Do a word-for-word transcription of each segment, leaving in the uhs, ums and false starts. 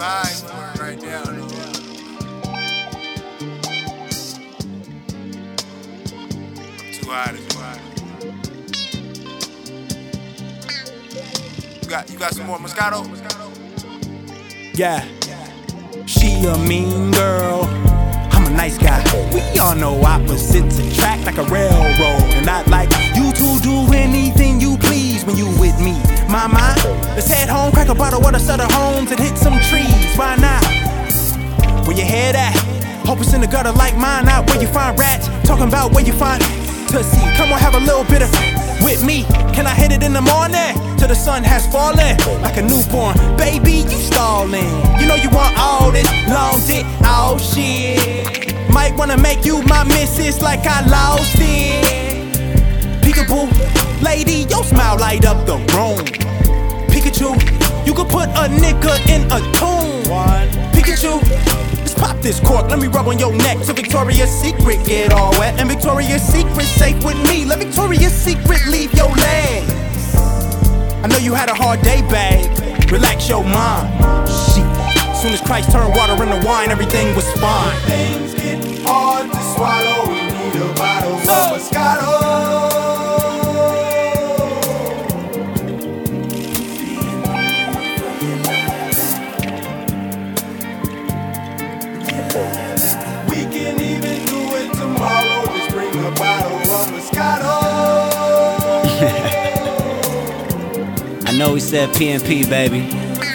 vibes for it right now. I'm too high to do high. You got, you got some more Moscato? Yeah, she a mean girl, I'm a nice guy. We all know opposites attract like a railroad. And I'd like you to do anything you please when you with me. My mind, let's head home, crack a bottle of the Sutter Homes and hit some trees. Why not? Where your head at? Hope it's in the gutter like mine. Not where you find rats, talking about where you find Tussie. Come on, have a little bit of with me. Can I hit it in the morning till the sun has fallen? Like a newborn baby, you stalling. You know you want all this long dick, oh shit. Might wanna make you my missus like I lost it. Peekaboo, lady, your smile light up the room. Pikachu, you could put a nigga in a tune. Pikachu, let's pop this cork, let me rub on your neck till Victoria's Secret get all wet. And Victoria's Secret safe with me, let Victoria's Secret leave your legs. I know you had a hard day, babe, relax your mind. Shit, soon as Christ turned water into wine, everything was fine. Things get hard to swallow, we need a bottle of Moscato. We can even do it tomorrow, just bring a bottle of Moscato. I know we said P and P, baby,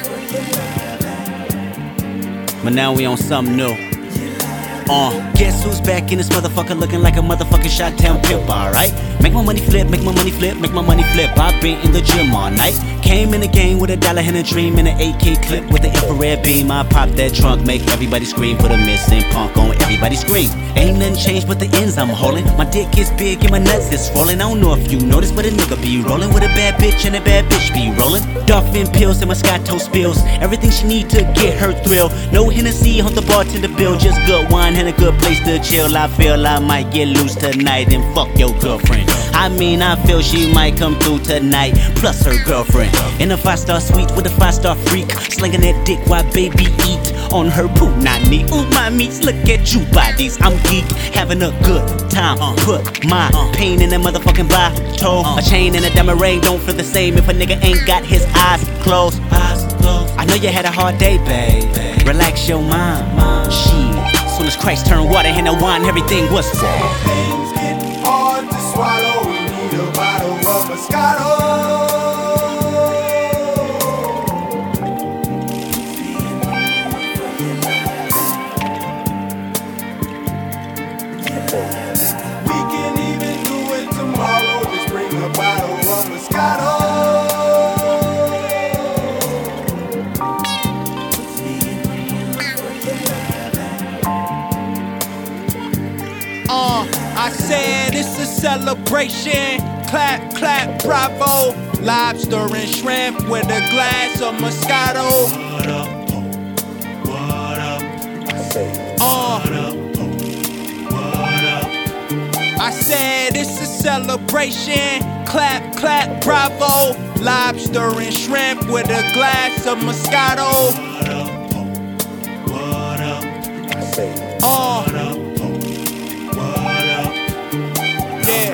but now we on something new. Uh, guess who's back in this motherfucker looking like a motherfucking shot-town pimp, alright? Make my money flip, make my money flip, make my money flip. I've been in the gym all night. Came in the game with a dollar and a dream and an A K clip with an infrared beam. I pop that trunk, make everybody scream. Put a missing punk on everybody scream. Ain't nothing changed but the ends I'm holding. My dick is big and my nuts is swollen. I don't know if you noticed, but a nigga be rolling with a bad bitch and a bad bitch be rolling. Dolphin pills and Moscato spills. Everything she need to get her thrill. No Hennessy on the bartender bill. Just good wine and a good place to chill. I feel I might get loose tonight and fuck your girlfriend. I mean, I feel she might come through tonight, plus her girlfriend. In a five-star suite with a five-star freak, slinging that dick while baby eat on her punani. Ooh, my meats, look at you bodies. I'm geek, having a good time. Put my pain in that motherfucking bottle. A chain and a diamond ring don't feel the same if a nigga ain't got his eyes closed. I know you had a hard day, babe. Relax your mind. Shit, soon as Christ turned water into wine, everything was sad. Things get hard to swallow, we need a bottle of Moscato. We can even do it tomorrow, just bring a bottle of Moscato. Uh, I said it's a celebration. Clap, clap, bravo. Lobster and shrimp with a glass of Moscato. What up? What up? Uh, What up? What up? I said it's a celebration. Clap, clap, bravo. Lobster and shrimp with a glass of Moscato. What up? What up? Uh, What up? What up? yeah.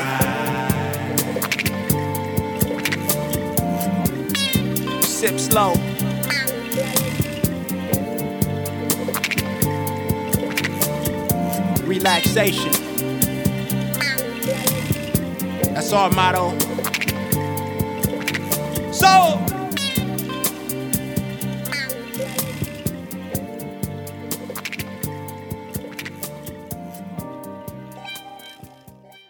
Sip slow. Relaxation. That's our motto.